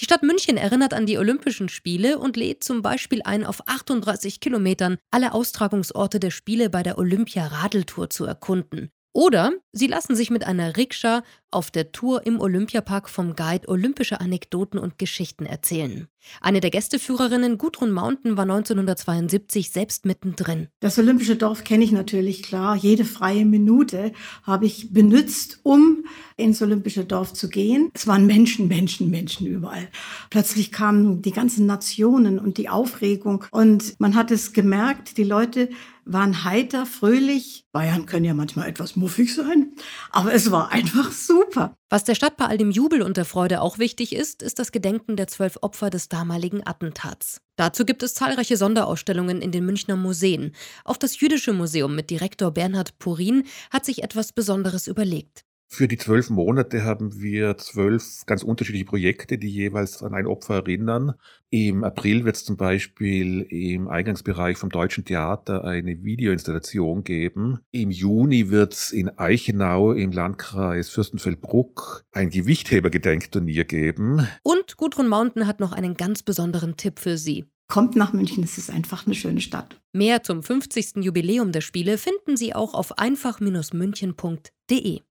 Die Stadt München erinnert an die Olympischen Spiele und lädt zum Beispiel ein, auf 38 Kilometern alle Austragungsorte der Spiele bei der Olympia-Radeltour zu erkunden. Oder sie lassen sich mit einer Rikscha auf der Tour im Olympiapark vom Guide olympische Anekdoten und Geschichten erzählen. Eine der Gästeführerinnen, Gudrun Mountain, war 1972 selbst mittendrin. Das Olympische Dorf kenne ich natürlich, klar. Jede freie Minute habe ich benutzt, um ins Olympische Dorf zu gehen. Es waren Menschen überall. Plötzlich kamen die ganzen Nationen und die Aufregung. Und man hat es gemerkt, die Leute waren heiter, fröhlich. Bayern können ja manchmal etwas muffig sein, aber es war einfach super. Was der Stadt bei all dem Jubel und der Freude auch wichtig ist, ist das Gedenken der 12 Opfer des damaligen Attentats. Dazu gibt es zahlreiche Sonderausstellungen in den Münchner Museen. Auch das Jüdische Museum mit Direktor Bernhard Purin hat sich etwas Besonderes überlegt. Für die 12 Monate haben wir 12 ganz unterschiedliche Projekte, die jeweils an ein Opfer erinnern. Im April wird es zum Beispiel im Eingangsbereich vom Deutschen Theater eine Videoinstallation geben. Im Juni wird es in Eichenau im Landkreis Fürstenfeldbruck ein Gewichtheber-Gedenkturnier geben. Und Gudrun Mountain hat noch einen ganz besonderen Tipp für Sie. Kommt nach München, es ist einfach eine schöne Stadt. Mehr zum 50. Jubiläum der Spiele finden Sie auch auf einfach-münchen.de.